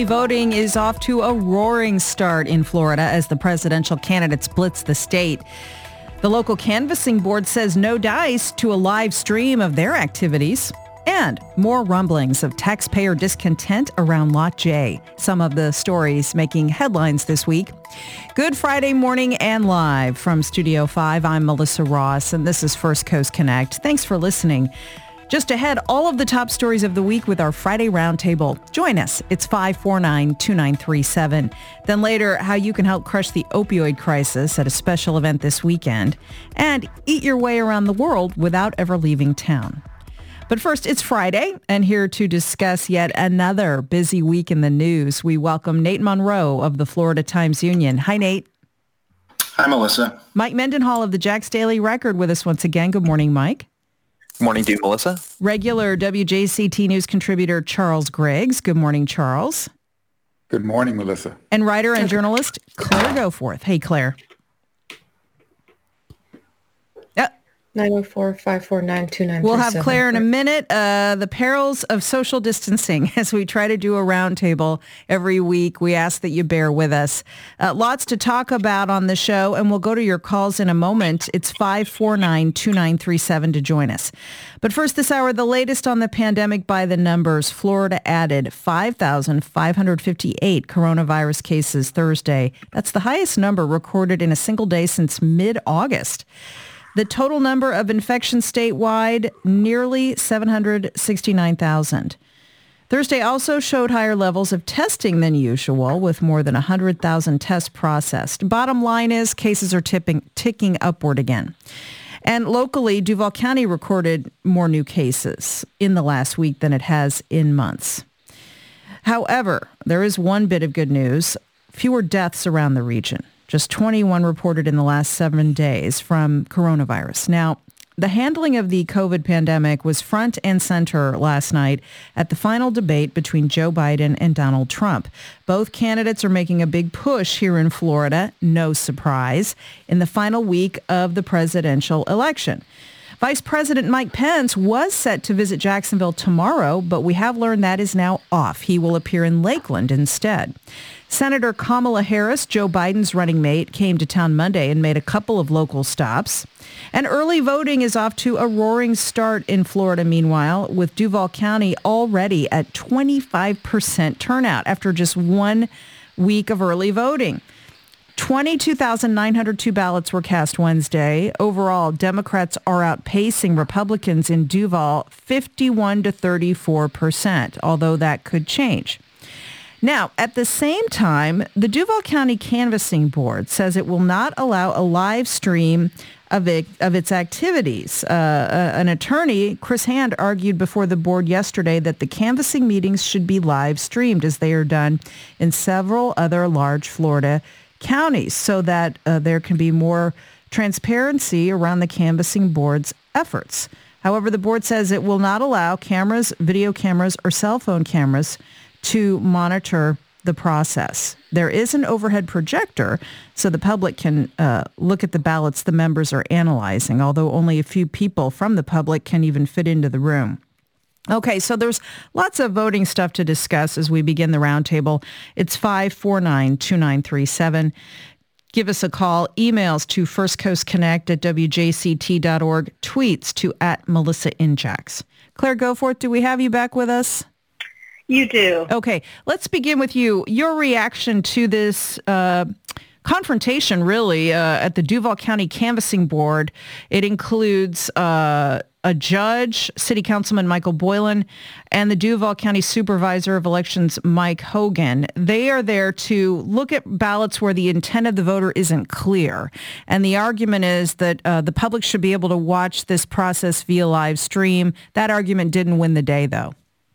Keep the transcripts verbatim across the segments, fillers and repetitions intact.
Early voting is off to a roaring start in Florida as the presidential candidates blitz the state. The local canvassing board says no dice to a live stream of their activities. And more rumblings of taxpayer discontent around Lot J. Some of the stories making headlines this week. Good Friday morning and live from Studio five. I'm Melissa Ross, and this is First Coast Connect. Thanks for listening. Just ahead, all of the top stories of the week with our Friday Roundtable. Join us. It's five four nine, two nine three seven. Then later, how you can help crush the opioid crisis at a special event this weekend. And eat your way around the world without ever leaving town. But first, it's Friday, and here to discuss yet another busy week in the news, we welcome Nate Monroe of the Florida Times-Union. Hi, Nate. Hi, Melissa. Mike Mendenhall of the Jax Daily Record with us once again. Good morning, Mike. Good morning to you, Melissa. Regular W J C T News contributor Charles Griggs. Good morning, Charles. Good morning, Melissa. And writer and journalist Claire Goforth. Hey, Claire. nine oh four, five four nine, two nine three seven. We'll have Claire in a minute. Uh, the perils of social distancing as we try to do a roundtable every week. We ask that you bear with us. Uh, lots to talk about on the show, and we'll go to your calls in a moment. It's five four nine, two nine three seven to join us. But first this hour, the latest on the pandemic by the numbers. Florida added five thousand five hundred fifty-eight coronavirus cases Thursday. That's the highest number recorded in a single day since mid-August. The total number of infections statewide, nearly seven hundred sixty-nine thousand. Thursday also showed higher levels of testing than usual, with more than one hundred thousand tests processed. Bottom line is cases are tipping, ticking upward again. And locally, Duval County recorded more new cases in the last week than it has in months. However, there is one bit of good news: fewer deaths around the region. Just twenty-one reported in the last seven days from coronavirus. Now, the handling of the COVID pandemic was front and center last night at the final debate between Joe Biden and Donald Trump. Both candidates are making a big push here in Florida, no surprise, in the final week of the presidential election. Vice President Mike Pence was set to visit Jacksonville tomorrow, but we have learned that is now off. He will appear in Lakeland instead. Senator Kamala Harris, Joe Biden's running mate, came to town Monday and made a couple of local stops. And early voting is off to a roaring start in Florida, meanwhile, with Duval County already at twenty-five percent turnout after just one week of early voting. twenty-two thousand nine hundred two ballots were cast Wednesday. Overall, Democrats are outpacing Republicans in Duval fifty-one to thirty-four percent, although that could change. Now, at the same time, the Duval County Canvassing Board says it will not allow a live stream of it, of its activities. Uh, an attorney, Chris Hand, argued before the board yesterday that the canvassing meetings should be live streamed as they are done in several other large Florida counties so that uh, there can be more transparency around the canvassing board's efforts. However, the board says it will not allow cameras, video cameras, or cell phone cameras to monitor the process. There is an overhead projector so the public can uh, look at the ballots the members are analyzing, although only a few people from the public can even fit into the room. Okay, so there's lots of voting stuff to discuss as we begin the roundtable. It's five four nine, two nine three seven. Give us a call. Emails to firstcoastconnect at w j c t dot org. Tweets to at Melissa Injax. Claire Goforth, do we have you back with us? You do. Okay, let's begin with you. Your reaction to this uh, confrontation, really, uh, at the Duval County Canvassing Board. It includes uh, a judge, City Councilman Michael Boylan, and the Duval County Supervisor of Elections, Mike Hogan. They are there to look at ballots where the intent of the voter isn't clear. And the argument is that uh, the public should be able to watch this process via live stream. That argument didn't win the day, though.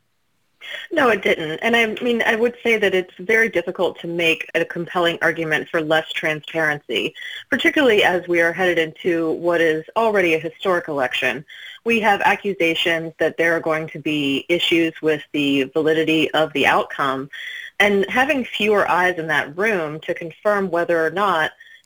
No, it didn't. And I mean, I would say that it's very difficult to make a compelling argument for less transparency, particularly as we are headed into what is already a historic election. We have accusations that there are going to be issues with the validity of the outcome, and having fewer eyes in that room to confirm whether or not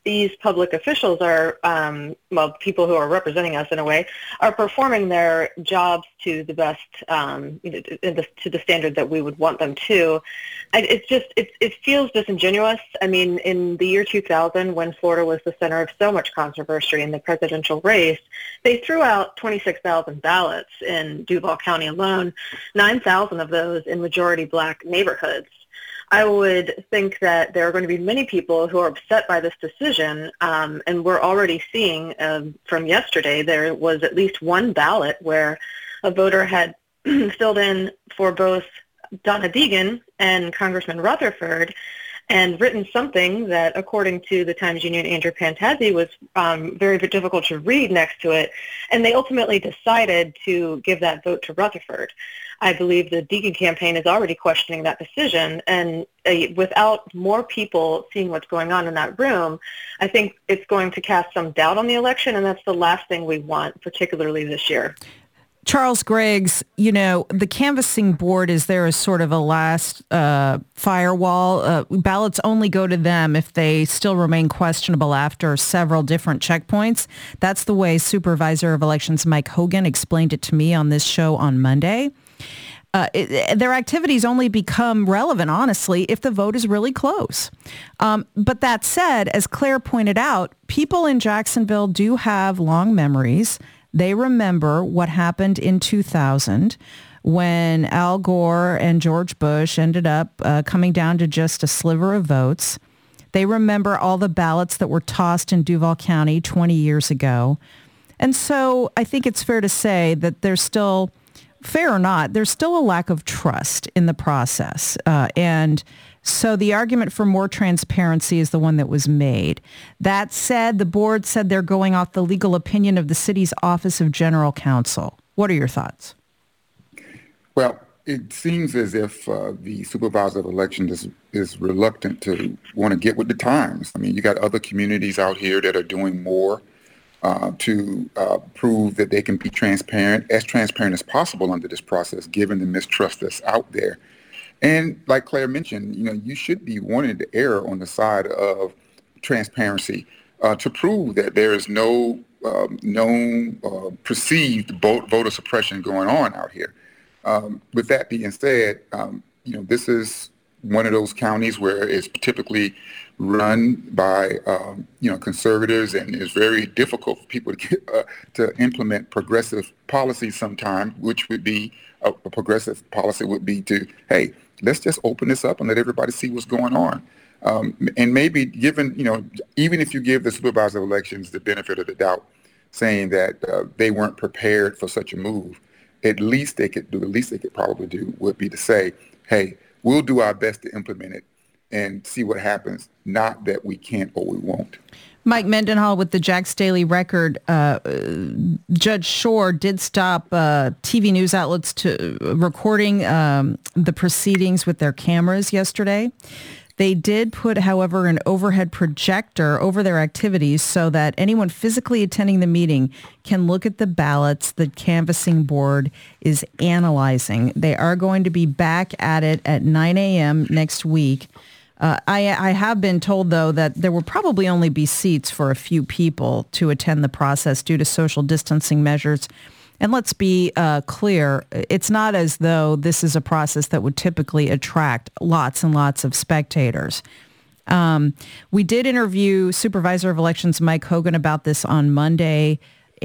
these public officials are, um, well, people who are representing us in a way, are performing their jobs to the best, um, in the, to the standard that we would want them to. And it's just, it, it feels disingenuous. I mean, in the year two thousand, when Florida was the center of so much controversy in the presidential race, they threw out twenty-six thousand ballots in Duval County alone, nine thousand of those in majority black neighborhoods. I would think that there are going to be many people who are upset by this decision, um, and we're already seeing um, from yesterday there was at least one ballot where a voter had filled in for both Donna Deegan and Congressman Rutherford and written something that, according to the Times-Union Andrew Pantazzi, was um, very difficult to read next to it, and they ultimately decided to give that vote to Rutherford. I believe the Deegan campaign is already questioning that decision, and uh, without more people seeing what's going on in that room, I think it's going to cast some doubt on the election, and that's the last thing we want, particularly this year. Charles Griggs, you know, the canvassing board is there as sort of a last uh, firewall. Uh, ballots only go to them if they still remain questionable after several different checkpoints. That's the way Supervisor of Elections Mike Hogan explained it to me on this show on Monday. Uh, it, their activities only become relevant, honestly, if the vote is really close. Um, but that said, as Claire pointed out, people in Jacksonville do have long memories. They remember what happened in two thousand when Al Gore and George Bush ended up uh, coming down to just a sliver of votes. They remember all the ballots that were tossed in Duval County twenty years ago. And so I think it's fair to say that there's still, fair or not, there's still a lack of trust in the process. Uh, and so the argument for more transparency is the one that was made. That said, the board said they're going off the legal opinion of the city's Office of General Counsel. What are your thoughts? Well, it seems as if uh, the supervisor of elections is, is reluctant to want to get with the times. I mean, you got other communities out here that are doing more uh, to uh, prove that they can be transparent, as transparent as possible under this process, given the mistrust that's out there. And like Claire mentioned, you know, you should be wanting to err on the side of transparency uh, to prove that there is no um, known uh, perceived vote, voter suppression going on out here. Um, with that being said, um, you know, this is one of those counties where it's typically run by, um, you know, conservatives, and it's very difficult for people to get, uh, to implement progressive policies sometimes, which would be a, a progressive policy would be to, hey, let's just open this up and let everybody see what's going on. Um, and maybe given, you know, even if you give the supervisor of elections the benefit of the doubt, saying that uh, they weren't prepared for such a move, at least they could do, the least they could probably do would be to say, hey, we'll do our best to implement it and see what happens, not that we can't or we won't. Mike Mendenhall with the Jax Daily Record. Uh, Judge Shore did stop uh, T V news outlets to recording um, the proceedings with their cameras yesterday. They did put, however, an overhead projector over their activities so that anyone physically attending the meeting can look at the ballots the canvassing board is analyzing. They are going to be back at it at nine a.m. next week. Uh, I, I have been told, though, that there will probably only be seats for a few people to attend the process due to social distancing measures. And let's be uh, clear, it's not as though this is a process that would typically attract lots and lots of spectators. Um, we did interview Supervisor of Elections Mike Hogan about this on Monday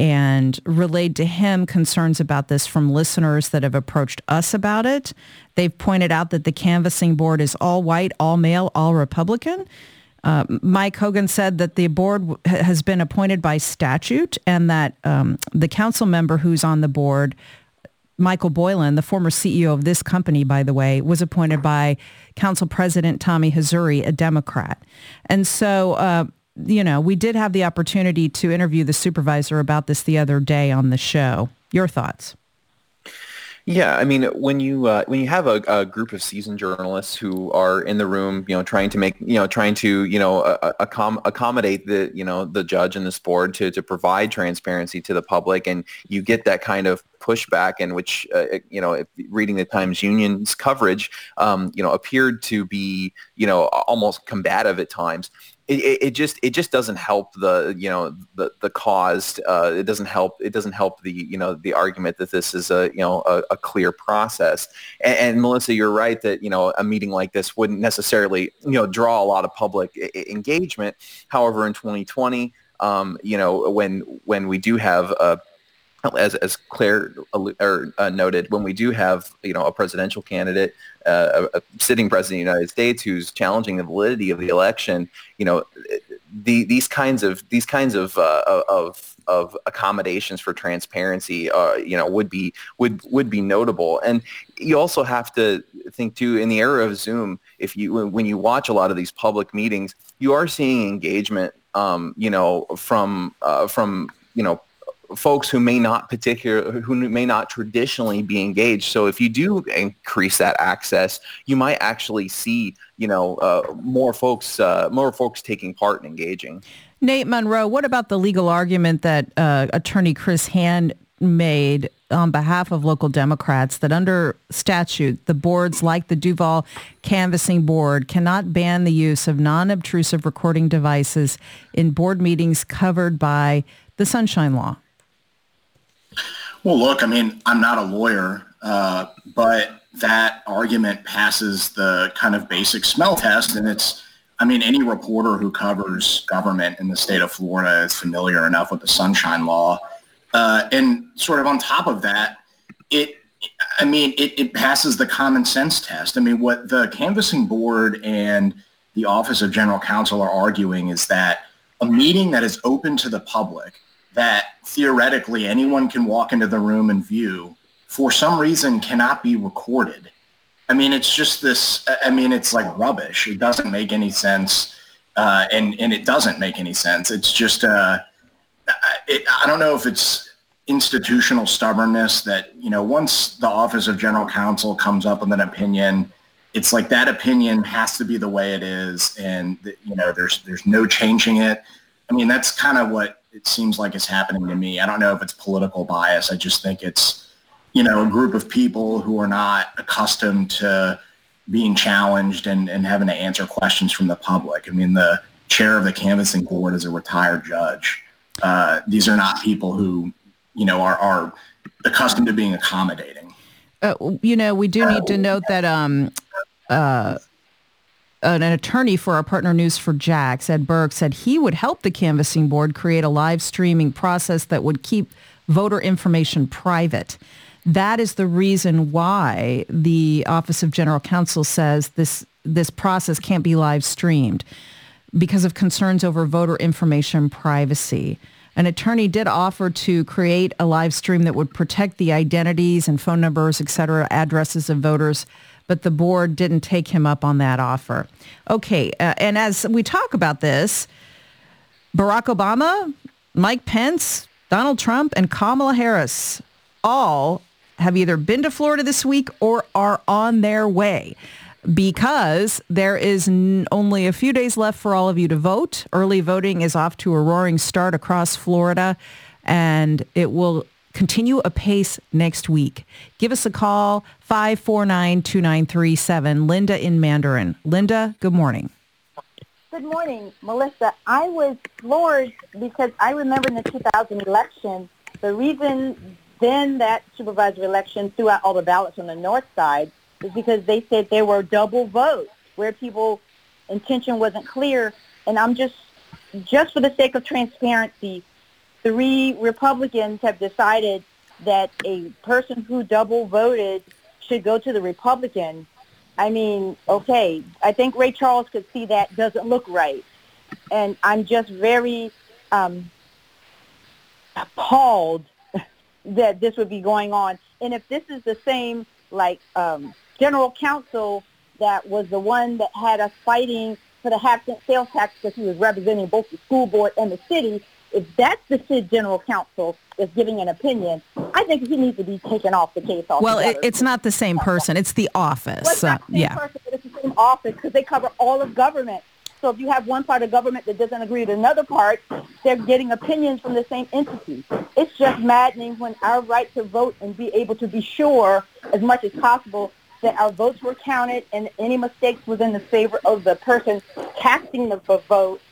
and relayed to him concerns about this from listeners that have approached us about it. They've pointed out that the canvassing board is all white, all male, all Republican. Uh, Mike Hogan said that the board w- has been appointed by statute and that um, the council member who's on the board, Michael Boylan, the former C E O of this company, by the way, was appointed by Council President Tommy Hazouri, a Democrat. And so, uh, you know, we did have the opportunity to interview the supervisor about this the other day on the show. Your thoughts? Yeah, I mean, when you uh, when you have a, a group of seasoned journalists who are in the room, you know, trying to make, you know, trying to, you know, uh, accom- accommodate the, you know, the judge and this board to to provide transparency to the public, and you get that kind of pushback, in which, uh, you know, if reading the Times Union's coverage, um, you know, appeared to be, you know, almost combative at times. it, it just it just doesn't help the you know the the cause. Uh, it doesn't help it doesn't help the you know the argument that this is a you know a, a clear process. And, and Melissa, you're right that you know a meeting like this wouldn't necessarily you know draw a lot of public I- engagement. However, in twenty twenty, um, you know when when we do have a As as Claire or, uh, noted, when we do have you know a presidential candidate, uh, a, a sitting president of the United States who's challenging the validity of the election, you know, the these kinds of these kinds of uh, of of accommodations for transparency, uh, you know, would be would would be notable. And you also have to think too, in the era of Zoom, if you when you watch a lot of these public meetings, you are seeing engagement, um, you know, from uh, from you know. folks who may not particular who may not traditionally be engaged. So if you do increase that access, you might actually see, you know, uh, more folks uh, more folks taking part and engaging. Nate Monroe, what about the legal argument that uh, Attorney Chris Hand made on behalf of local Democrats that under statute, the boards like the Duval Canvassing Board cannot ban the use of non-obtrusive recording devices in board meetings covered by the Sunshine Law? Well, look, I mean, I'm not a lawyer, uh, but that argument passes the kind of basic smell test. And it's, I mean, any reporter who covers government in the state of Florida is familiar enough with the Sunshine Law. Uh, and sort of on top of that, it, I mean, it, it passes the common sense test. I mean, what the Canvassing Board and the Office of General Counsel are arguing is that a meeting that is open to the public, that theoretically anyone can walk into the room and view, for some reason cannot be recorded. I mean, it's just this, I mean, it's like rubbish. It doesn't make any sense, uh, and, and it doesn't make any sense. It's just, uh, it, I don't know if it's institutional stubbornness that, you know, once the Office of General Counsel comes up with an opinion, it's like that opinion has to be the way it is, and, you know, there's there's no changing it. I mean, that's kind of what it seems like is happening to me. I don't know if it's political bias. I just think it's, you know, a group of people who are not accustomed to being challenged and, and having to answer questions from the public. I mean, the chair of the Canvassing Board is a retired judge. Uh, these are not people who, you know, are, are accustomed to being accommodating. Uh, you know, we do need to note that um, uh, an attorney for our partner News four Jax, Ed Burke, said he would help the Canvassing Board create a live streaming process that would keep voter information private. That is the reason why the Office of General Counsel says this this process can't be live streamed, because of concerns over voter information privacy. An attorney did offer to create a live stream that would protect the identities and phone numbers, et cetera, addresses of voters, but the board didn't take him up on that offer. Okay, uh, and as we talk about this, Barack Obama, Mike Pence, Donald Trump, and Kamala Harris all have either been to Florida this week or are on their way, because there is n- only a few days left for all of you to vote. Early voting is off to a roaring start across Florida, and it will continue apace next week. Give us a call, five four nine, two nine three seven. Linda in Mandarin. Linda, good morning. Good morning, Melissa. I was floored because I remember in the two thousand election, the reason then that supervisor election threw out all the ballots on the north side is because they said there were double votes where people intention wasn't clear. And I'm just, just for the sake of transparency, three Republicans have decided that a person who double voted should go to the Republican. I mean, okay, I think Ray Charles could see that doesn't look right. And I'm just very um, appalled that this would be going on. And if this is the same, like, um, general counsel that was the one that had us fighting for the half cent sales tax because he was representing both the school board and the city, if that's the city general counsel that's giving an opinion, I think he needs to be taken off the case altogether. Well, it, it's not the same person. It's the office. Well, it's not the same yeah. person, but it's the same office because they cover all of government. So if you have one part of government that doesn't agree with another part, they're getting opinions from the same entity. It's just maddening when our right to vote and be able to be sure as much as possible that our votes were counted and any mistakes was in the favor of the person casting the vote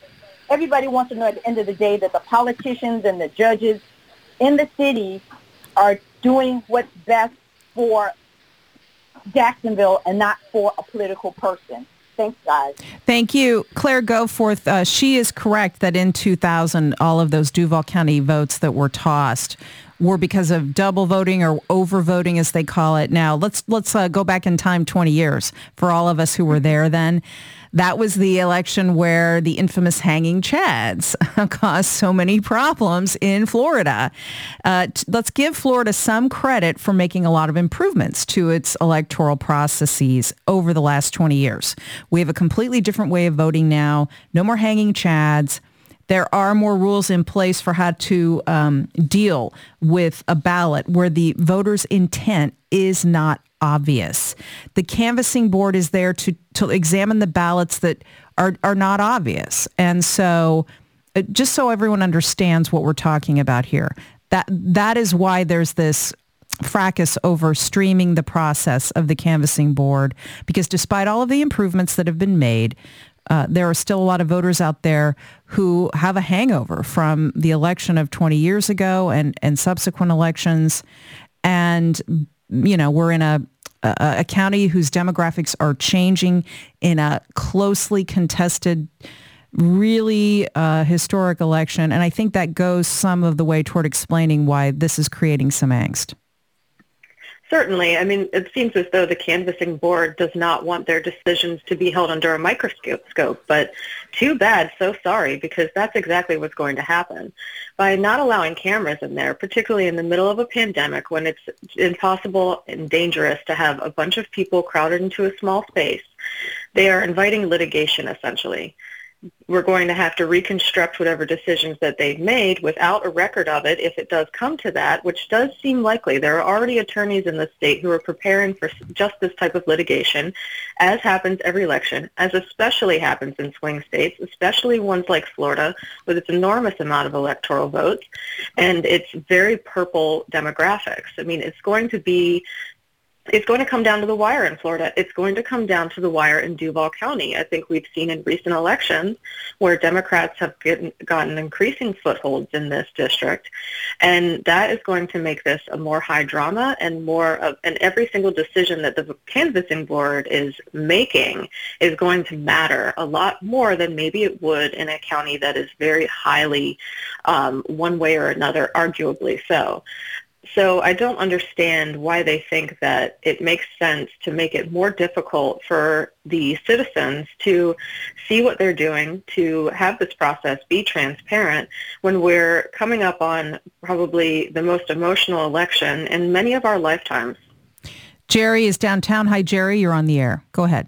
everybody wants to know at the end of the day that the politicians and the judges in the city are doing what's best for Jacksonville and not for a political person. Thanks, guys. Thank you. Claire Goforth, uh, she is correct that in two thousand, all of those Duval County votes that were tossed were because of double voting or overvoting, as they call it now. Let's let's uh, go back in time twenty years for all of us who were there then. That was the election where the infamous hanging chads caused so many problems in Florida. Uh, t- let's give Florida some credit for making a lot of improvements to its electoral processes over the last twenty years. We have a completely different way of voting now. No more hanging chads. There are more rules in place for how to um, deal with a ballot where the voter's intent is not obvious. The canvassing board is there to, to examine the ballots that are, are not obvious. And so uh, just so everyone understands what we're talking about here, that that is why there's this fracas over streaming the process of the canvassing board, because despite all of the improvements that have been made, Uh, there are still a lot of voters out there who have a hangover from the election of twenty years ago and, and subsequent elections. And, you know, we're in a, a, a county whose demographics are changing in a closely contested, really uh, historic election. And I think that goes some of the way toward explaining why this is creating some angst. Certainly. I mean, it seems as though the canvassing board does not want their decisions to be held under a microscope, but too bad, so sorry, because that's exactly what's going to happen. By not allowing cameras in there, particularly in the middle of a pandemic when it's impossible and dangerous to have a bunch of people crowded into a small space, they are inviting litigation, essentially. We're going to have to reconstruct whatever decisions that they've made without a record of it if it does come to that, which does seem likely. There are already attorneys in the state who are preparing for just this type of litigation, as happens every election, as especially happens in swing states, especially ones like Florida with its enormous amount of electoral votes and its very purple demographics. I mean, it's going to be It's going to come down to the wire in Florida. It's going to come down to the wire in Duval County. I think we've seen in recent elections where Democrats have gotten, gotten increasing footholds in this district, and that is going to make this a more high drama and more of, and every single decision that the canvassing board is making is going to matter a lot more than maybe it would in a county that is very highly um, one way or another, arguably so. So I don't understand why they think that it makes sense to make it more difficult for the citizens to see what they're doing, to have this process be transparent when we're coming up on probably the most emotional election in many of our lifetimes. Jerry is downtown. Hi, Jerry. You're on the air. Go ahead.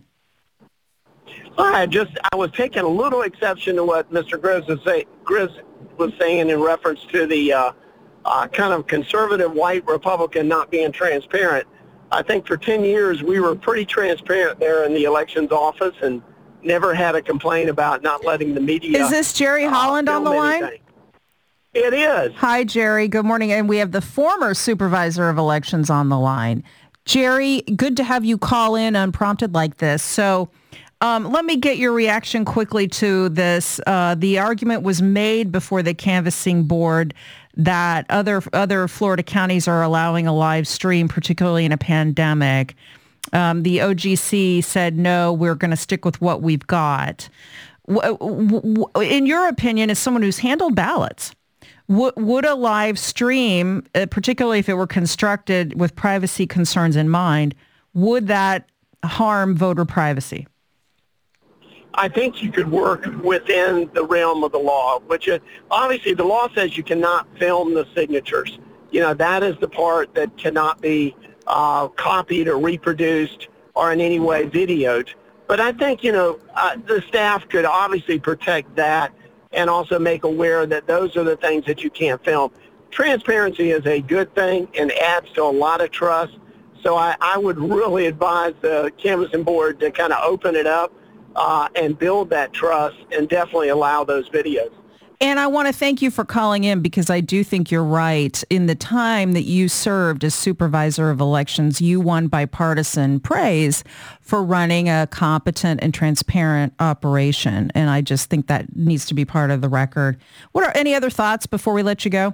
I just I was taking a little exception to what Mister Grizz was, say, Grizz was saying in reference to the uh, Uh, kind of conservative white Republican not being transparent. I think for ten years we were pretty transparent there in the elections office and never had a complaint about not letting the media. Is this Jerry Holland uh, on the line? Anything. It is. Hi, Jerry. Good morning. And we have the former supervisor of elections on the line. Jerry, good to have you call in unprompted like this. So Um, let me get your reaction quickly to this. Uh, the argument was made before the canvassing board that other other Florida counties are allowing a live stream, particularly in a pandemic. Um, the O G C said, no, we're going to stick with what we've got. W- w- in your opinion, as someone who's handled ballots, w- would a live stream, uh, particularly if it were constructed with privacy concerns in mind, would that harm voter privacy? I think you could work within the realm of the law, which is, obviously the law says you cannot film the signatures. You know, that is the part that cannot be uh, copied or reproduced or in any way videoed. But I think, you know, uh, the staff could obviously protect that and also make aware that those are the things that you can't film. Transparency is a good thing and adds to a lot of trust. So I, I would really advise the canvassing board to kind of open it up Uh, and build that trust and definitely allow those videos. And I want to thank you for calling in because I do think you're right. In the time that you served as supervisor of elections, you won bipartisan praise for running a competent and transparent operation. And I just think that needs to be part of the record. What are any other thoughts before we let you go?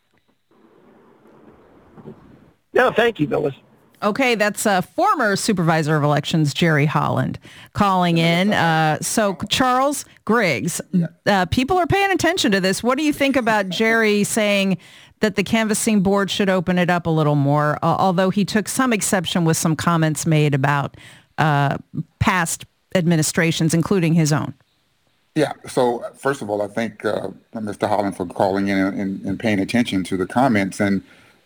No, thank you, Phyllis. Okay, that's uh, former supervisor of elections, Jerry Holland, calling in. Uh, so, Charles Griggs, uh, people are paying attention to this. What do you think about Jerry saying that the canvassing board should open it up a little more, uh, although he took some exception with some comments made about uh, past administrations, including his own? Yeah, so first of all, I thank uh, Mister Holland for calling in and, and paying attention to the comments. And,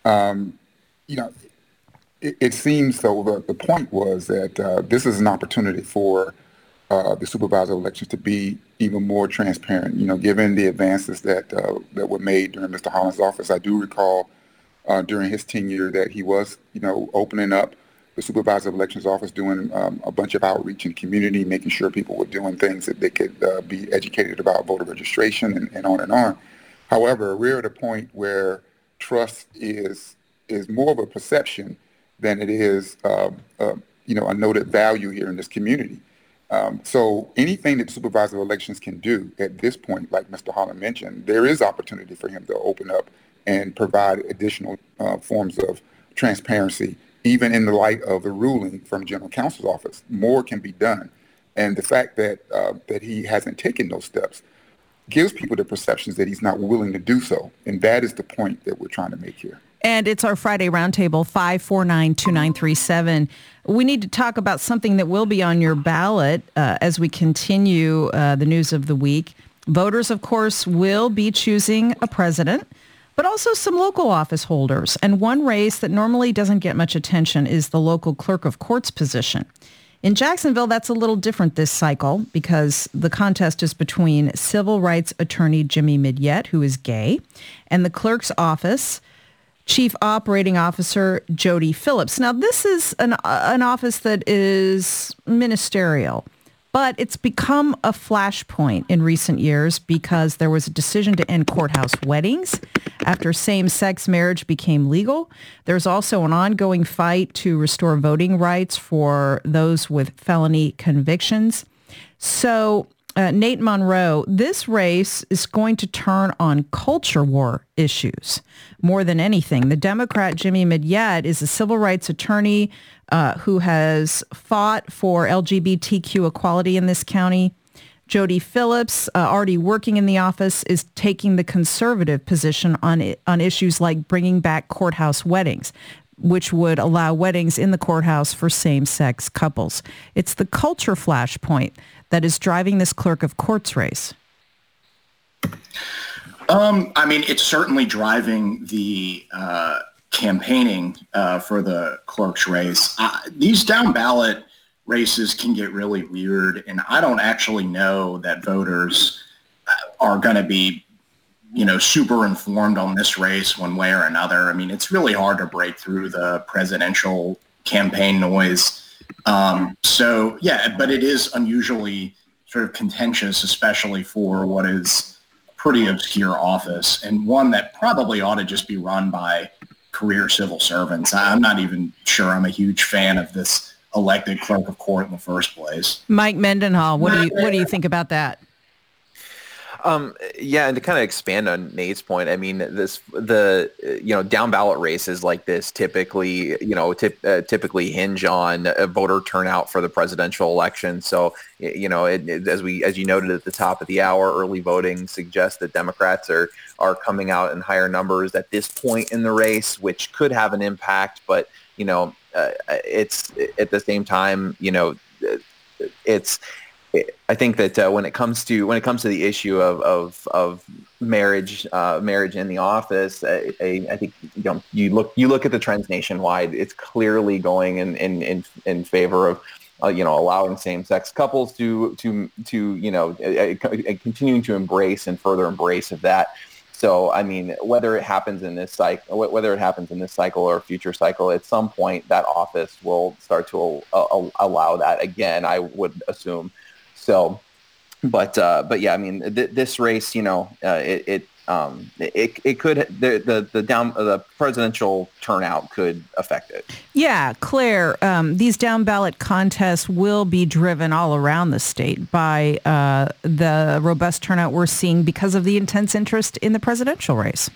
um, you know, It, it seems, though, the, the point was that uh, this is an opportunity for uh, the supervisor of elections to be even more transparent, you know, given the advances that uh, that were made during Mister Holland's office. I do recall uh, during his tenure that he was, you know, opening up the supervisor of elections office, doing um, a bunch of outreach in the community, making sure people were doing things that they could uh, be educated about voter registration and, and on and on. However, we're at a point where trust is is more of a perception than it is, uh, uh, you know, a noted value here in this community. Um, so anything that supervisor of elections can do at this point, like Mister Holland mentioned, there is opportunity for him to open up and provide additional uh, forms of transparency, even in the light of the ruling from General Counsel's office. More can be done. And the fact that uh, that he hasn't taken those steps gives people the perceptions that he's not willing to do so. And that is the point that we're trying to make here. And it's our Friday Roundtable, five four nine, two nine three seven. We need to talk about something that will be on your ballot uh, as we continue uh, the news of the week. Voters, of course, will be choosing a president, but also some local office holders. And one race that normally doesn't get much attention is the local clerk of courts position. In Jacksonville, that's a little different this cycle because the contest is between civil rights attorney Jimmy Midyett, who is gay, and the clerk's office Chief Operating Officer Jody Phillips. Now, this is an, uh, an office that is ministerial, but it's become a flashpoint in recent years because there was a decision to end courthouse weddings after same-sex marriage became legal. There's also an ongoing fight to restore voting rights for those with felony convictions. So, Uh, Nate Monroe, this race is going to turn on culture war issues more than anything. The Democrat Jimmy Midyett is a civil rights attorney uh, who has fought for L G B T Q equality in this county. Jody Phillips, uh, already working in the office, is taking the conservative position on on issues like bringing back courthouse weddings, which would allow weddings in the courthouse for same-sex couples. It's the culture flashpoint that is driving this clerk of courts race. Um, I mean, it's certainly driving the uh, campaigning uh, for the clerk's race. Uh, these down ballot races can get really weird, and I don't actually know that voters are going to be, you know, super informed on this race one way or another. I mean, it's really hard to break through the presidential campaign noise. Um, so, yeah, but it is unusually sort of contentious, especially for what is a pretty obscure office and one that probably ought to just be run by career civil servants. I'm not even sure I'm a huge fan of this elected clerk of court in the first place. Mike Mendenhall, what do you what do you think about that? Um, yeah, and to kind of expand on Nate's point, I mean, this the you know down ballot races like this typically you know tip, uh, typically hinge on a voter turnout for the presidential election. So you know, it, it, as we as you noted at the top of the hour, early voting suggests that Democrats are are coming out in higher numbers at this point in the race, which could have an impact. But you know, uh, it's at the same time, you know, it's. I think that uh, when it comes to when it comes to the issue of of, of marriage uh, marriage in the office, I, I, I think you know you look you look at the trends nationwide. It's clearly going in in in, in favor of uh, you know allowing same sex couples to to to you know uh, continuing to embrace and further embrace of that. So I mean, whether it happens in this cycle, whether it happens in this cycle or a future cycle, at some point that office will start to uh, allow that again. I would assume. So, but uh, but yeah, I mean, th- this race, you know, uh, it it, um, it it could the the the down the presidential turnout could affect it. Yeah, Claire, um, these down ballot contests will be driven all around the state by uh, the robust turnout we're seeing because of the intense interest in the presidential race.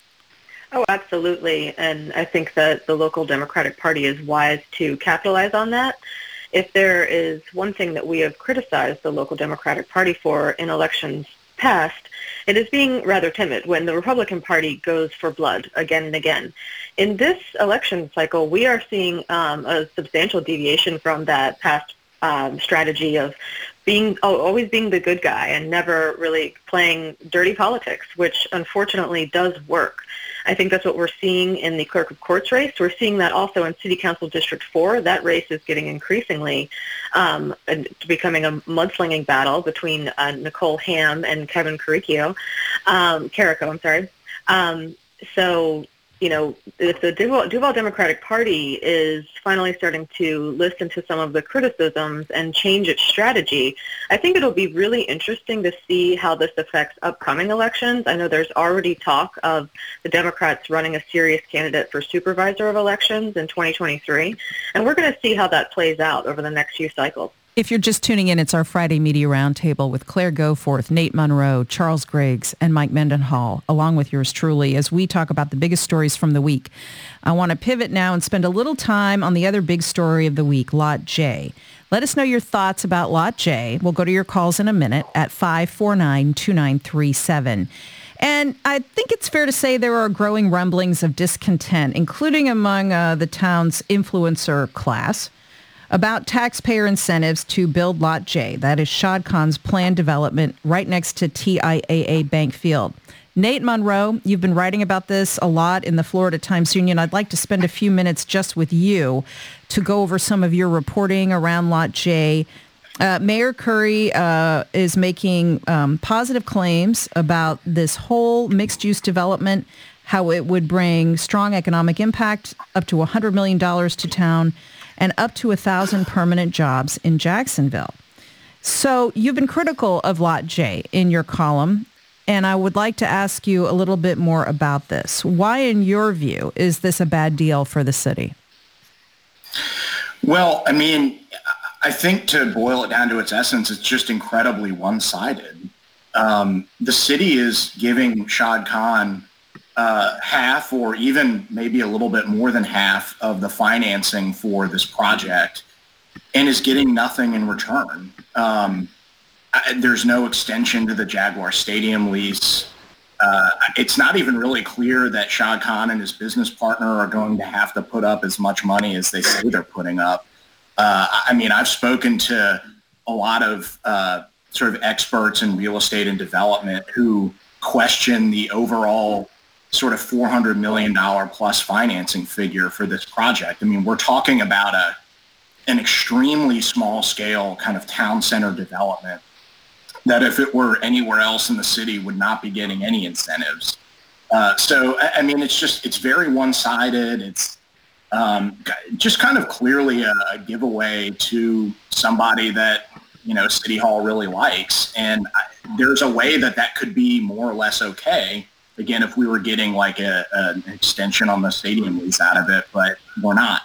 Oh, absolutely. And I think that the local Democratic Party is wise to capitalize on that. If there is one thing that we have criticized the local Democratic Party for in elections past, it is being rather timid when the Republican Party goes for blood again and again. In this election cycle, we are seeing um, a substantial deviation from that past um, strategy of being oh, always being the good guy and never really playing dirty politics, which unfortunately does work. I think that's what we're seeing in the clerk of courts race. We're seeing that also in City Council District four. That race is getting increasingly um, becoming a mudslinging battle between uh, Nicole Ham and Kevin Carrico. Um, Carrico, I'm sorry. Um, so, you know, if the Duval, Duval Democratic Party is finally starting to listen to some of the criticisms and change its strategy, I think it'll be really interesting to see how this affects upcoming elections. I know there's already talk of the Democrats running a serious candidate for supervisor of elections in twenty twenty-three, and we're going to see how that plays out over the next few cycles. If you're just tuning in, it's our Friday Media Roundtable with Claire Goforth, Nate Monroe, Charles Griggs, and Mike Mendenhall, along with yours truly, as we talk about the biggest stories from the week. I want to pivot now and spend a little time on the other big story of the week, Lot J. Let us know your thoughts about Lot J. We'll go to your calls in a minute at five four nine, two nine three seven. And I think it's fair to say there are growing rumblings of discontent, including among uh, the town's influencer class, about taxpayer incentives to build Lot J. That is Shad Khan's planned development right next to T I A A Bank Field. Nate Monroe, you've been writing about this a lot in the Florida Times-Union. I'd like to spend a few minutes just with you to go over some of your reporting around Lot J. Uh, Mayor Curry uh, is making um, positive claims about this whole mixed-use development, how it would bring strong economic impact, up to one hundred million dollars to town, and up to one thousand permanent jobs in Jacksonville. So you've been critical of Lot J in your column, and I would like to ask you a little bit more about this. Why, in your view, is this a bad deal for the city? Well, I mean, I think to boil it down to its essence, it's just incredibly one-sided. Um, the city is giving Shad Khan Uh, half or even maybe a little bit more than half of the financing for this project and is getting nothing in return. Um, I, there's no extension to the Jaguar Stadium lease. Uh, it's not even really clear that Shad Khan and his business partner are going to have to put up as much money as they say they're putting up. Uh, I mean, I've spoken to a lot of uh, sort of experts in real estate and development who question the overall sort of four hundred million dollars plus financing figure for this project. I mean, we're talking about a an extremely small scale kind of town center development that if it were anywhere else in the city would not be getting any incentives. Uh, so, I mean, it's just, it's very one-sided. It's um, just kind of clearly a, a giveaway to somebody that, you know, City Hall really likes. And I, there's a way that that could be more or less okay. Again, if we were getting like a, a, an extension on the stadium lease out of it, but we're not.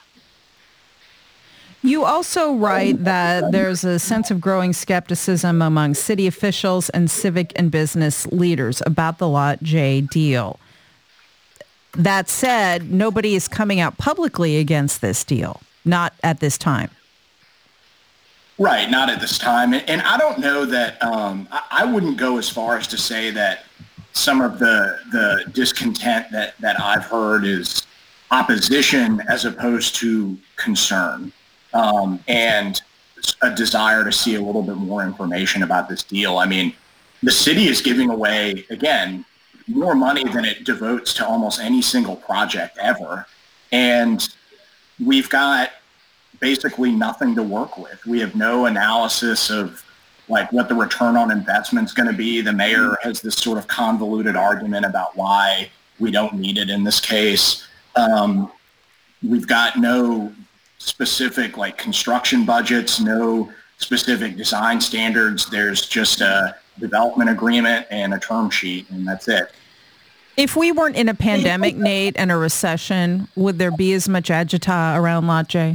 You also write that there's a sense of growing skepticism among city officials and civic and business leaders about the Lot J deal. That said, nobody is coming out publicly against this deal, not at this time. Right, not at this time. And I don't know that, um, I wouldn't go as far as to say that some of the the discontent that, that I've heard is opposition as opposed to concern um, and a desire to see a little bit more information about this deal. I mean, the city is giving away, again, more money than it devotes to almost any single project ever. And we've got basically nothing to work with. We have no analysis of like what the return on investment is going to be. The mayor has this sort of convoluted argument about why we don't need it in this case. Um, we've got no specific like construction budgets, no specific design standards. There's just a development agreement and a term sheet, and that's it. If we weren't in a pandemic, Nate, and a recession, would there be as much agita around Lot J?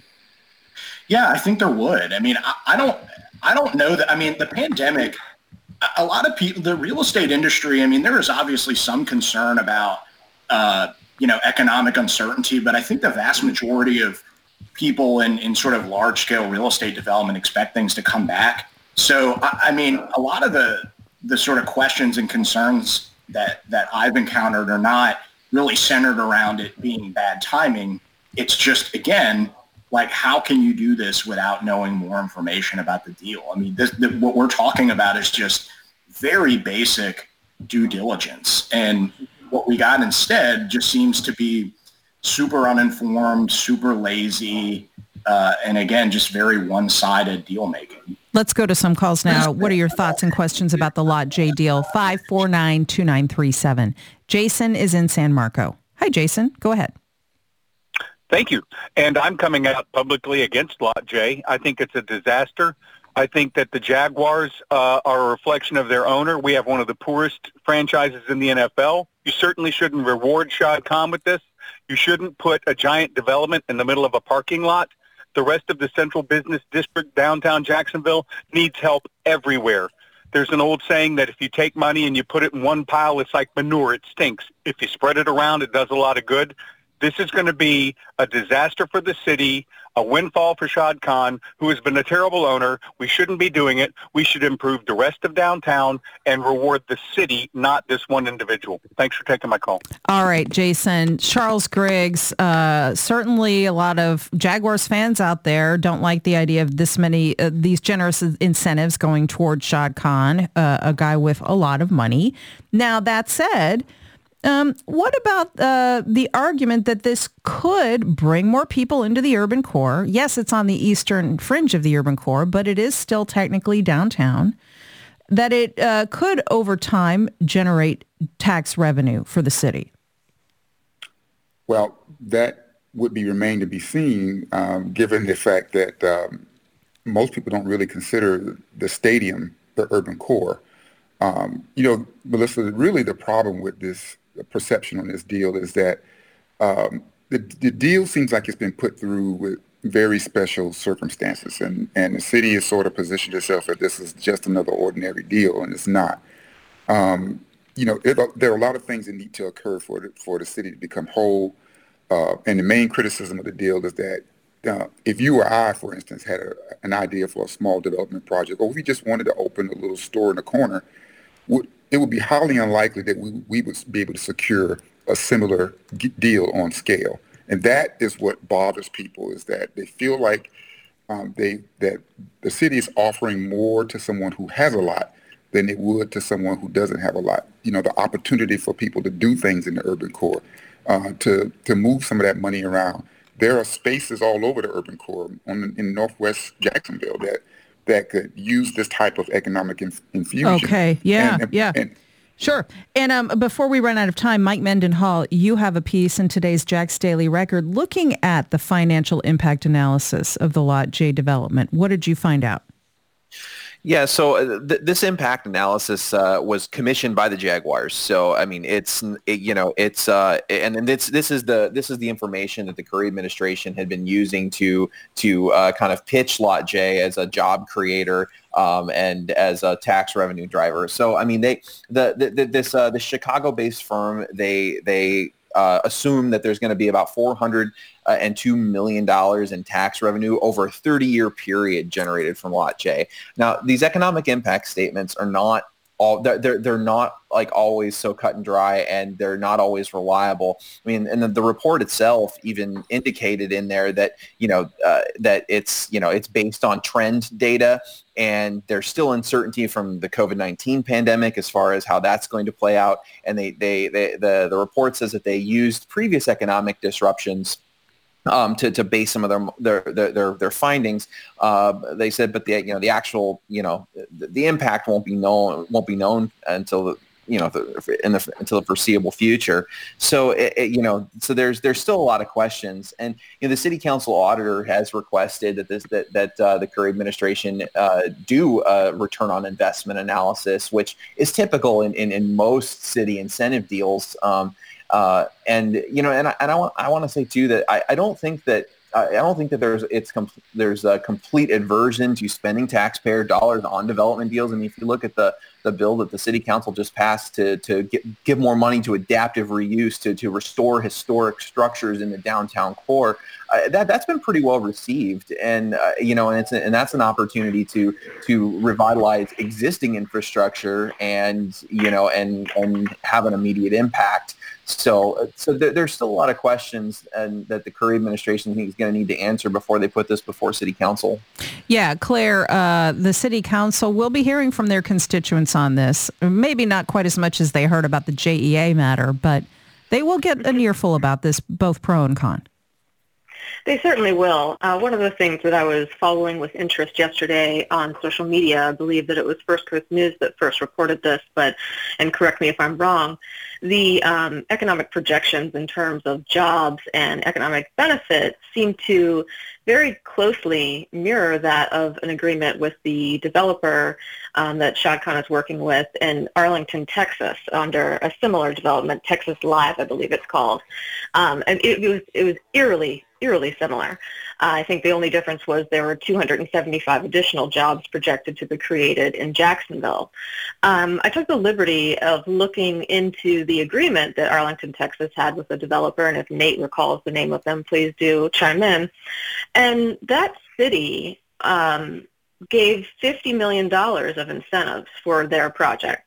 Yeah, I think there would. I mean, I, I don't, I don't know that. I mean, the pandemic, a lot of people, the real estate industry, I mean, there is obviously some concern about, uh, you know, economic uncertainty, but I think the vast majority of people in, in sort of large scale real estate development expect things to come back. So, I, I mean, a lot of the, the sort of questions and concerns that, that I've encountered are not really centered around it being bad timing. It's just, again, like, how can you do this without knowing more information about the deal? I mean, this, the, what we're talking about is just very basic due diligence. And what we got instead just seems to be super uninformed, super lazy, uh, and again, just very one-sided deal making. Let's go to some calls now. What are your thoughts and questions about the Lot J deal? five four nine, two nine three seven. Jason is in San Marco. Hi, Jason. Go ahead. Thank you. And I'm coming out publicly against Lot J. I think it's a disaster. I think that the Jaguars uh, are a reflection of their owner. We have one of the poorest franchises in the N F L. You certainly shouldn't reward Shad Khan with this. You shouldn't put a giant development in the middle of a parking lot. The rest of the central business district, downtown Jacksonville, needs help everywhere. There's an old saying that if you take money and you put it in one pile, it's like manure. It stinks. If you spread it around, it does a lot of good. This is going to be a disaster for the city, a windfall for Shad Khan, who has been a terrible owner. We shouldn't be doing it. We should improve the rest of downtown and reward the city, not this one individual. Thanks for taking my call. All right, Jason. Charles Griggs, uh, certainly a lot of Jaguars fans out there don't like the idea of this many, uh, these generous incentives going toward Shad Khan, uh, a guy with a lot of money. Now, that said, Um, what about uh, the argument that this could bring more people into the urban core? Yes, it's on the eastern fringe of the urban core, but it is still technically downtown. That it uh, could, over time, generate tax revenue for the city. Well, that would be remain to be seen, um, given the fact that um, most people don't really consider the stadium the urban core. Um, you know, Melissa, really the problem with this the perception on this deal is that um, the, the deal seems like it's been put through with very special circumstances, and, and the city has sort of positioned itself that this is just another ordinary deal, and it's not. Um, you know, it, there are a lot of things that need to occur for the, for the city to become whole, uh, and the main criticism of the deal is that uh, if you or I, for instance, had a, an idea for a small development project, or if we just wanted to open a little store in the corner, would it would be highly unlikely that we, we would be able to secure a similar g- deal on scale. And that is what bothers people, is that they feel like um, they that the city is offering more to someone who has a lot than it would to someone who doesn't have a lot. You know, the opportunity for people to do things in the urban core, uh, to, to move some of that money around. There are spaces all over the urban core on, in Northwest Jacksonville that that could use this type of economic inf- infusion. Okay, yeah, and, and, yeah. And, Sure. And um, before we run out of time, Mike Mendenhall, you have a piece in today's Jack's Daily Record looking at the financial impact analysis of the Lot J development. What did you find out? Yeah, so uh, th- this impact analysis uh, was commissioned by the Jaguars. So I mean, it's it, you know, it's uh, and, and this this is the this is the information that the Curry administration had been using to to uh, kind of pitch Lot J as a job creator um, and as a tax revenue driver. So I mean, they the, the, the this uh, the Chicago-based firm they they. Uh, assume that there's going to be about four hundred two million dollars in tax revenue over a thirty-year period generated from Lot J. Now, these economic impact statements are not all they're they're, they're not like always so cut and dry, and they're not always reliable. I mean, and the, the report itself even indicated in there that you know uh, that it's you know it's based on trend data. And there's still uncertainty from the covid nineteen pandemic as far as how that's going to play out. And they, they, they the, the report says that they used previous economic disruptions um, to, to base some of their their their, their findings. Uh, they said, but the you know the actual you know the, the impact won't be known won't be known until the, you know, the, in the until the foreseeable future. So, it, it, you know, so there's there's still a lot of questions, and you know, the city council auditor has requested that this that that uh, the Curry administration uh, do a return on investment analysis, which is typical in in, in most city incentive deals. Um, uh, and you know, and I, and I want I want to say too that I, I don't think that. I don't think that there's it's com- there's a complete aversion to spending taxpayer dollars on development deals. I mean, if you look at the, the bill that the city council just passed to to get, give more money to adaptive reuse to to restore historic structures in the downtown core, uh, that that's been pretty well received. And uh, you know, and it's a, and that's an opportunity to to revitalize existing infrastructure and you know and and have an immediate impact. So, so there, there's still a lot of questions and that the Curry administration is going to need to answer before they put this before City Council. Yeah, Claire, uh, the City Council will be hearing from their constituents on this. Maybe not quite as much as they heard about the J E A matter, but they will get an earful about this, both pro and con. They certainly will. Uh, one of the things that I was following with interest yesterday on social media, I believe that it was First Coast News that first reported this, but, and correct me if I'm wrong, the um, economic projections in terms of jobs and economic benefits seem to very closely mirror that of an agreement with the developer um, that Shad Khan is working with in Arlington, Texas, under a similar development, Texas Live, I believe it's called. Um, and it, it was it was eerily, eerily similar. Uh, I think the only difference was there were two hundred seventy-five additional jobs projected to be created in Jacksonville. Um, I took the liberty of looking into the agreement that Arlington, Texas had with the developer, and if Nate recalls the name of them, please do chime in. And that city um, gave fifty million dollars of incentives for their project.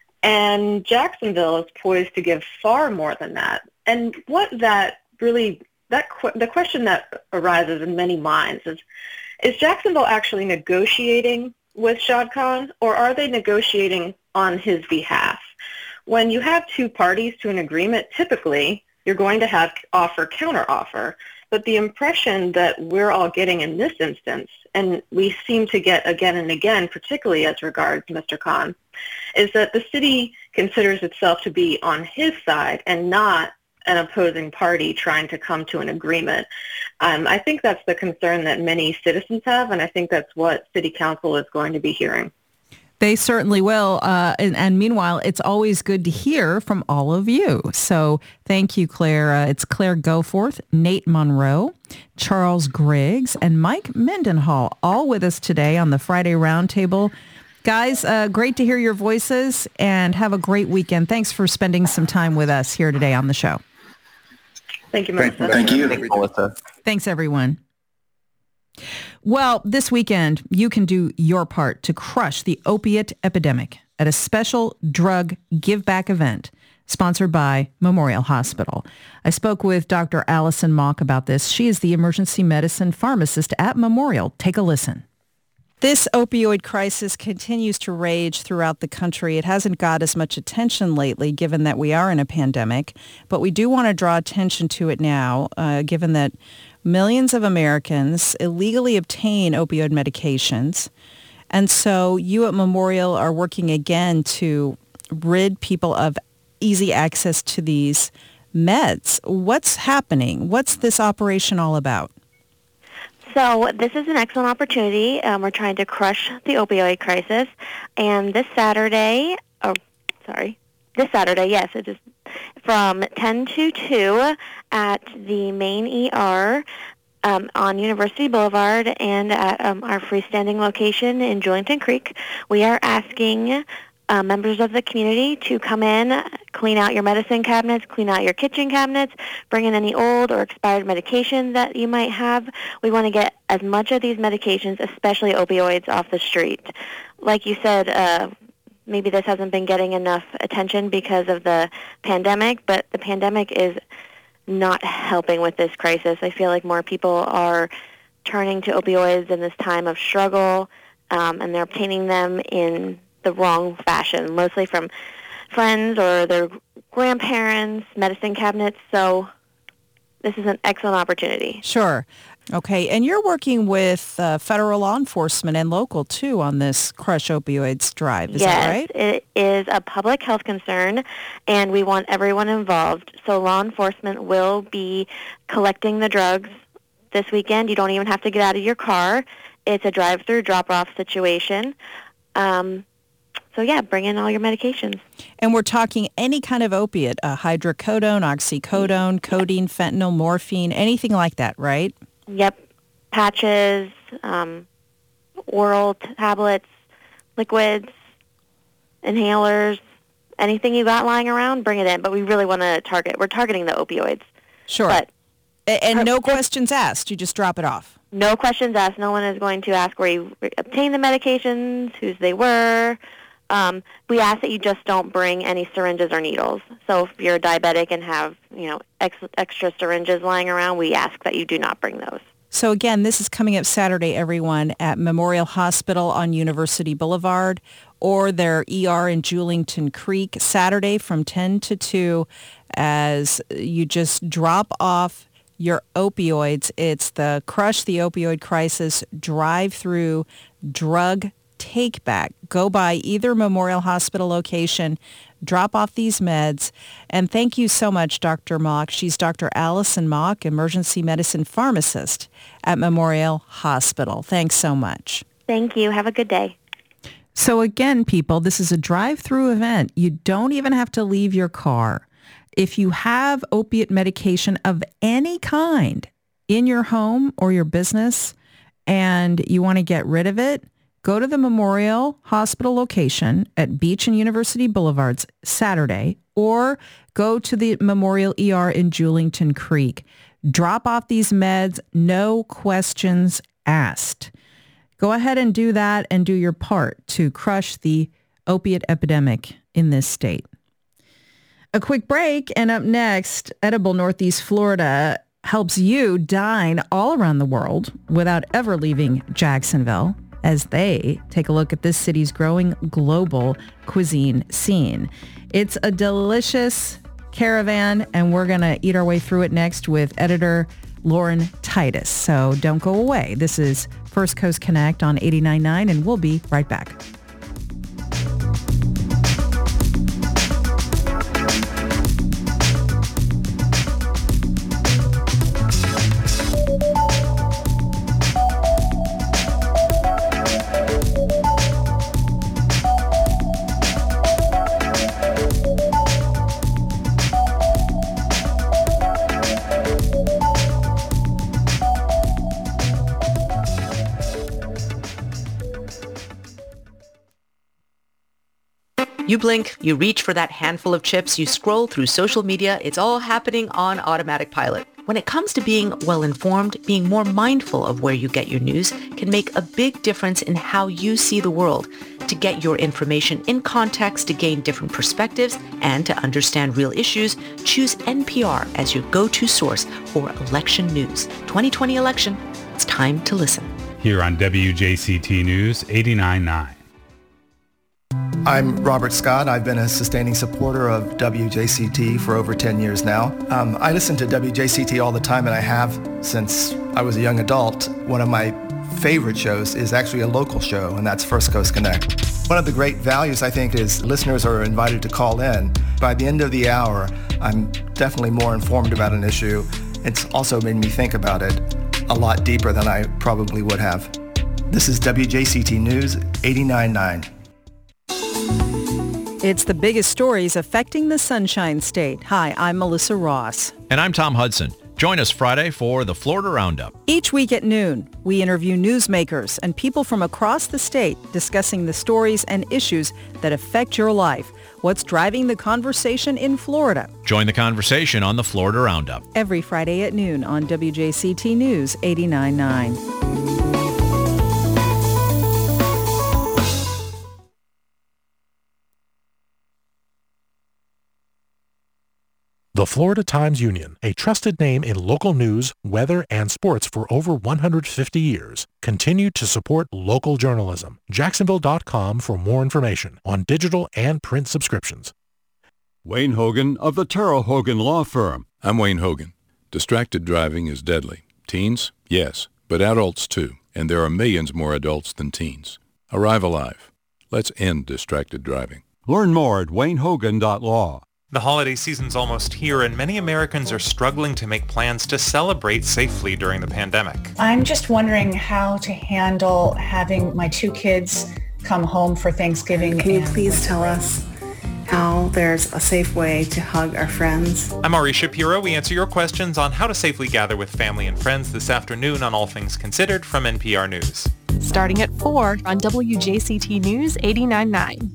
And Jacksonville is poised to give far more than that. And what that really That qu- the question that arises in many minds is, is Jacksonville actually negotiating with Shad Khan, or are they negotiating on his behalf? When you have two parties to an agreement, typically you're going to have offer counteroffer. But the impression that we're all getting in this instance, and we seem to get again and again, particularly as regards Mister Khan, is that the city considers itself to be on his side and not an opposing party trying to come to an agreement. Um, I think that's the concern that many citizens have, and I think that's what City Council is going to be hearing. They certainly will. Uh, and, and meanwhile, it's always good to hear from all of you. So thank you, Claire. Uh, it's Claire Goforth, Nate Monroe, Charles Griggs, and Mike Mendenhall, all with us today on the Friday Roundtable. Guys, uh, great to hear your voices, and have a great weekend. Thanks for spending some time with us here today on the show. Thank you, Melissa. Thank you. Thanks, Melissa. Thanks, everyone. Well, this weekend, you can do your part to crush the opiate epidemic at a special drug give-back event sponsored by Memorial Hospital. I spoke with Doctor Allison Mock about this. She is the emergency medicine pharmacist at Memorial. Take a listen. This opioid crisis continues to rage throughout the country. It hasn't got as much attention lately, given that we are in a pandemic, but we do want to draw attention to it now, uh, given that millions of Americans illegally obtain opioid medications. And so you at Memorial are working again to rid people of easy access to these meds. What's happening? What's this operation all about? So this is an excellent opportunity. Um, we're trying to crush the opioid crisis. And this Saturday, oh, sorry, this Saturday, yes, it is from ten to two at the main E R um, on University Boulevard and at um, our freestanding location in Julington Creek. We are asking Uh, members of the community to come in, clean out your medicine cabinets, clean out your kitchen cabinets, bring in any old or expired medications that you might have. We want to get as much of these medications, especially opioids, off the street. Like you said, uh, maybe this hasn't been getting enough attention because of the pandemic, but the pandemic is not helping with this crisis. I feel like more people are turning to opioids in this time of struggle, um, and they're obtaining them in the wrong fashion, mostly from friends or their grandparents, medicine cabinets. So this is an excellent opportunity. Sure. Okay, and you're working with uh, federal law enforcement and local, too, on this Crush Opioids drive. Is yes, that right? It is a public health concern, and we want everyone involved. So law enforcement will be collecting the drugs this weekend. You don't even have to get out of your car. It's a drive-through, drop-off situation. Um, so, yeah, bring in all your medications. And we're talking any kind of opiate, uh, hydrocodone, oxycodone, codeine, fentanyl, morphine, anything like that, right? Yep. Patches, um, oral t- tablets, liquids, inhalers, anything you got lying around, bring it in. But we really want to target, we're targeting the opioids. Sure. But, A- and uh, no just, questions asked. You just drop it off. No questions asked. No one is going to ask where you obtained the medications, whose they were. Um, we ask that you just don't bring any syringes or needles. So if you're diabetic and have, you know, ex- extra syringes lying around, we ask that you do not bring those. So again, this is coming up Saturday, everyone, at Memorial Hospital on University Boulevard or their E R in Julington Creek, Saturday from ten to two, as you just drop off your opioids. It's the Crush the Opioid Crisis drive-through drug take back. Go by either Memorial Hospital location, drop off these meds, and thank you so much, Doctor Mock. She's Doctor Allison Mock, emergency medicine pharmacist at Memorial Hospital. Thanks so much. Thank you. Have a good day. So again, people, this is a drive-through event. You don't even have to leave your car. If you have opiate medication of any kind in your home or your business and you want to get rid of it, go to the Memorial Hospital location at Beach and University Boulevards Saturday, or go to the Memorial E R in Julington Creek. Drop off these meds, no questions asked. Go ahead and do that and do your part to crush the opiate epidemic in this state. A quick break, and up next, Edible Northeast Florida helps you dine all around the world without ever leaving Jacksonville, as they take a look at this city's growing global cuisine scene. It's a delicious caravan, and we're going to eat our way through it next with editor Lauren Titus. So don't go away. This is First Coast Connect on eighty-nine point nine, and we'll be right back. You blink, you reach for that handful of chips, you scroll through social media, it's all happening on automatic pilot. When it comes to being well-informed, being more mindful of where you get your news can make a big difference in how you see the world. To get your information in context, to gain different perspectives, and to understand real issues, choose N P R as your go-to source for election news. twenty twenty election, it's time to listen. Here on W J C T News eighty-nine point nine. I'm Robert Scott. I've been a sustaining supporter of W J C T for over ten years now. Um, I listen to W J C T all the time, and I have since I was a young adult. One of my favorite shows is actually a local show, and that's First Coast Connect. One of the great values, I think, is listeners are invited to call in. By the end of the hour, I'm definitely more informed about an issue. It's also made me think about it a lot deeper than I probably would have. This is W J C T News eighty-nine point nine. It's the biggest stories affecting the Sunshine State. Hi, I'm Melissa Ross. And I'm Tom Hudson. Join us Friday for the Florida Roundup. Each week at noon, we interview newsmakers and people from across the state discussing the stories and issues that affect your life. What's driving the conversation in Florida? Join the conversation on the Florida Roundup. Every Friday at noon on W J C T News eighty-nine point nine. The Florida Times-Union, a trusted name in local news, weather, and sports for over one hundred fifty years, continued to support local journalism. Jacksonville dot com for more information on digital and print subscriptions. Wayne Hogan of the Terrell Hogan Law Firm. I'm Wayne Hogan. Distracted driving is deadly. Teens? Yes, but adults too. And there are millions more adults than teens. Arrive alive. Let's end distracted driving. Learn more at wayne hogan dot law. The holiday season's almost here, and many Americans are struggling to make plans to celebrate safely during the pandemic. I'm just wondering how to handle having my two kids come home for Thanksgiving. Can you please tell us how there's a safe way to hug our friends? I'm Ari Shapiro. We answer your questions on how to safely gather with family and friends this afternoon on All Things Considered from N P R News. Starting at four on W J C T News eighty-nine point nine.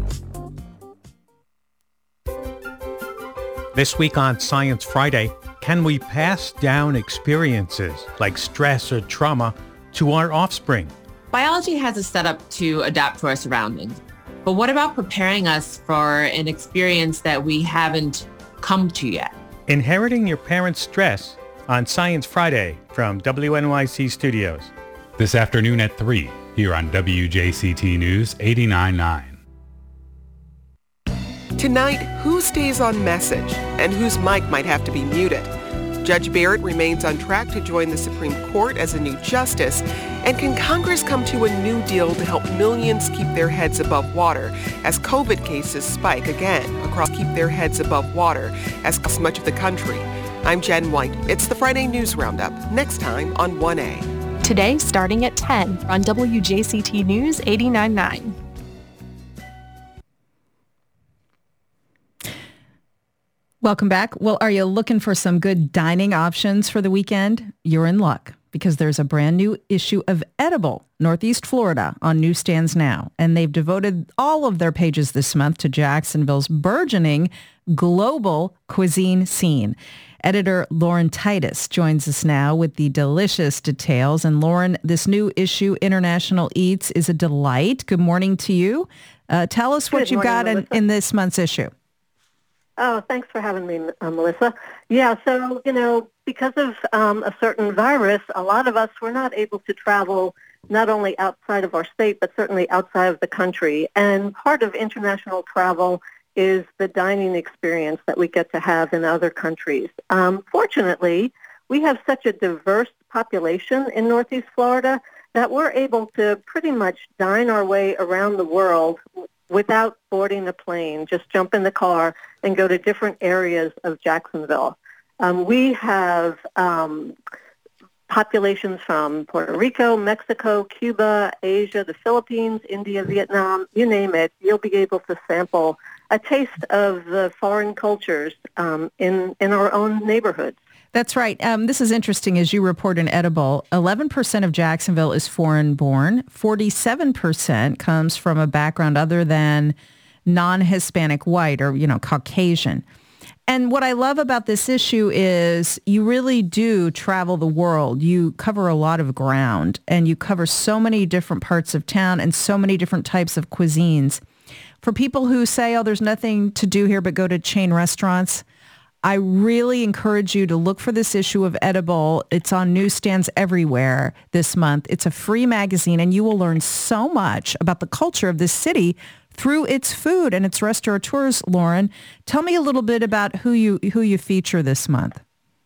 This week on Science Friday, can we pass down experiences like stress or trauma to our offspring? Biology has a setup to adapt to our surroundings. But what about preparing us for an experience that we haven't come to yet? Inheriting your parents' stress on Science Friday from W N Y C Studios. This afternoon at three, here on W J C T News eighty-nine point nine. Tonight, who stays on message and whose mic might have to be muted? Judge Barrett remains on track to join the Supreme Court as a new justice. And can Congress come to a new deal to help millions keep their heads above water as COVID cases spike again across keep their heads above water as much of the country? I'm Jen White. It's the Friday News Roundup, next time on one A. Today, starting at ten on W J C T News eighty-nine point nine. Welcome back. Well, are you looking for some good dining options for the weekend? You're in luck because there's a brand new issue of Edible, Northeast Florida, on newsstands now. And they've devoted all of their pages this month to Jacksonville's burgeoning global cuisine scene. Editor Lauren Titus joins us now with the delicious details. And Lauren, this new issue, International Eats, is a delight. Good morning to you. Uh, tell us what Good you've morning, got in, in this month's issue. Oh, thanks for having me, uh, Melissa. Yeah, so, you know, because of um, a certain virus, a lot of us were not able to travel not only outside of our state, but certainly outside of the country. And part of international travel is the dining experience that we get to have in other countries. Um, fortunately, we have such a diverse population in Northeast Florida that we're able to pretty much dine our way around the world without boarding a plane, just jump in the car and go to different areas of Jacksonville. Um, we have um, populations from Puerto Rico, Mexico, Cuba, Asia, the Philippines, India, Vietnam, you name it. You'll be able to sample a taste of the foreign cultures um, in, in our own neighborhoods. That's right. Um, this is interesting. As you report in Edible, eleven percent of Jacksonville is foreign-born. forty-seven percent comes from a background other than non-Hispanic white or, you know, Caucasian. And what I love about this issue is you really do travel the world. You cover a lot of ground, and you cover so many different parts of town and so many different types of cuisines. For people who say, oh, there's nothing to do here but go to chain restaurants, I really encourage you to look for this issue of Edible. It's on newsstands everywhere this month. It's a free magazine, and you will learn so much about the culture of this city through its food and its restaurateurs. Lauren, tell me a little bit about who you who you feature this month.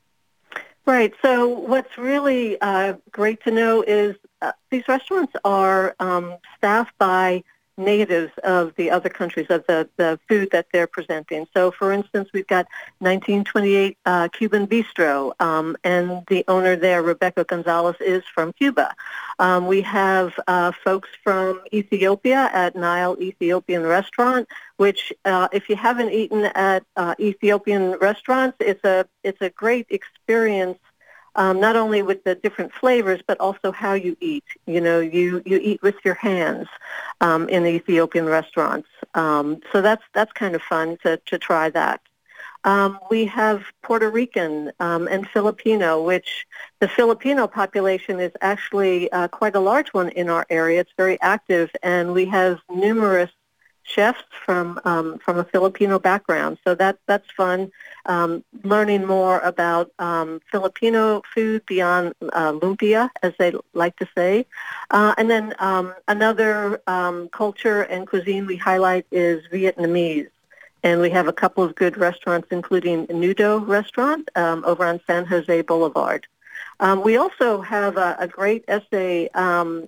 Right. So what's really uh, great to know is uh, these restaurants are um, staffed by natives of the other countries, of the, the food that they're presenting. So, for instance, we've got nineteen twenty-eight uh, Cuban Bistro, um, and the owner there, Rebecca Gonzalez, is from Cuba. Um, we have uh, folks from Ethiopia at Nile Ethiopian Restaurant, which, uh, if you haven't eaten at uh, Ethiopian restaurants, it's a it's a great experience. Um, not only with the different flavors, but also how you eat. You know, you, you eat with your hands um, in the Ethiopian restaurants. Um, so that's that's kind of fun to, to try that. Um, we have Puerto Rican um, and Filipino, which the Filipino population is actually uh, quite a large one in our area. It's very active, and we have numerous chefs from um, from a Filipino background. So that that's fun. Um, learning more about um, Filipino food beyond uh, lumpia, as they like to say. Uh, and then um, another um, culture and cuisine we highlight is Vietnamese. And we have a couple of good restaurants, including Nudo Restaurant um, over on San Jose Boulevard. Um, we also have a, a great essay um,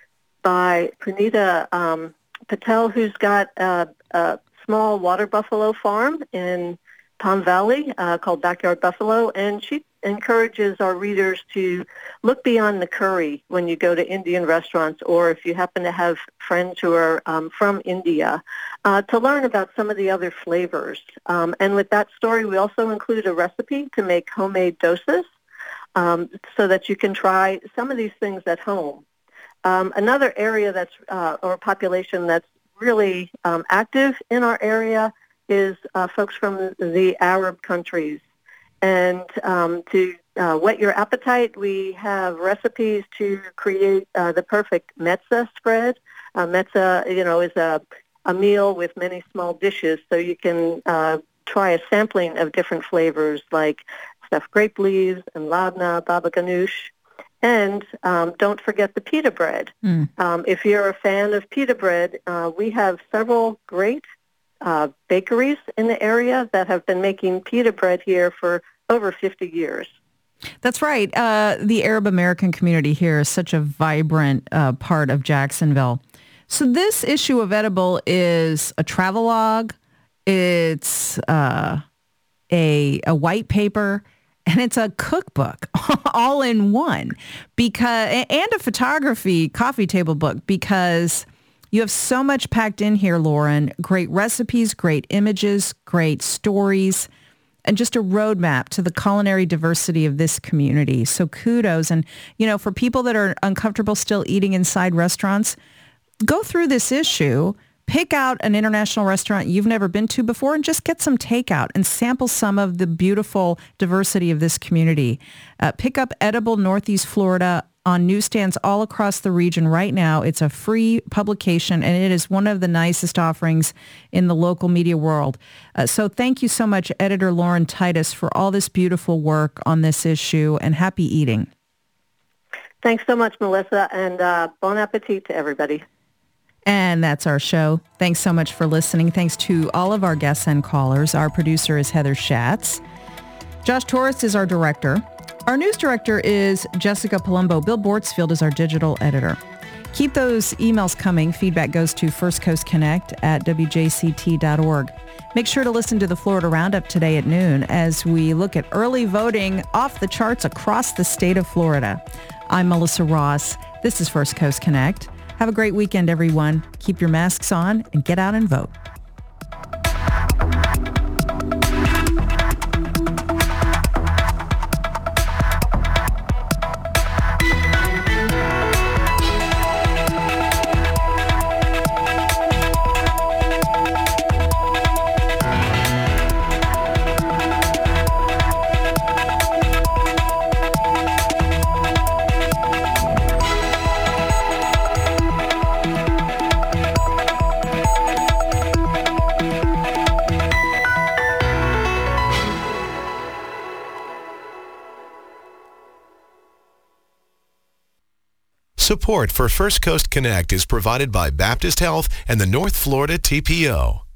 by Pranita um, Patel, who's got a, a small water buffalo farm in Palm Valley uh, called Backyard Buffalo, and she encourages our readers to look beyond the curry when you go to Indian restaurants, or if you happen to have friends who are um, from India, uh, to learn about some of the other flavors. Um, and with that story, we also include a recipe to make homemade dosas um, so that you can try some of these things at home. Um, another area that's, uh, or population that's really um, active in our area is uh, folks from the Arab countries. And um, to uh, whet your appetite, we have recipes to create uh, the perfect mezza spread. Uh, mezza, you know, is a, a meal with many small dishes, so you can uh, try a sampling of different flavors like stuffed grape leaves and labna, baba ganoush. And um, don't forget the pita bread. Mm. Um, if you're a fan of pita bread, uh, we have several great uh, bakeries in the area that have been making pita bread here for over fifty years. That's right. Uh, the Arab American community here is such a vibrant uh, part of Jacksonville. So this issue of Edible is a travelogue, it's uh, a, a white paper, and it's a cookbook all in one, because and a photography coffee table book, because you have so much packed in here, Lauren. Great recipes, great images, great stories, and just a roadmap to the culinary diversity of this community. So kudos. And, you know, for people that are uncomfortable still eating inside restaurants, go through this issue. Pick out an international restaurant you've never been to before and just get some takeout and sample some of the beautiful diversity of this community. Uh, pick up Edible Northeast Florida on newsstands all across the region right now. It's a free publication, and it is one of the nicest offerings in the local media world. Uh, so thank you so much, Editor Lauren Titus, for all this beautiful work on this issue, and happy eating. Thanks so much, Melissa, and uh, bon appetit to everybody. And that's our show. Thanks so much for listening. Thanks to all of our guests and callers. Our producer is Heather Schatz. Josh Torres is our director. Our news director is Jessica Palumbo. Bill Bortsfield is our digital editor. Keep those emails coming. Feedback goes to First Coast Connect at W J C T dot org. Make sure to listen to the Florida Roundup today at noon as we look at early voting off the charts across the state of Florida. I'm Melissa Ross. This is First Coast Connect. Have a great weekend, everyone. Keep your masks on and get out and vote. Support for First Coast Connect is provided by Baptist Health and the North Florida T P O.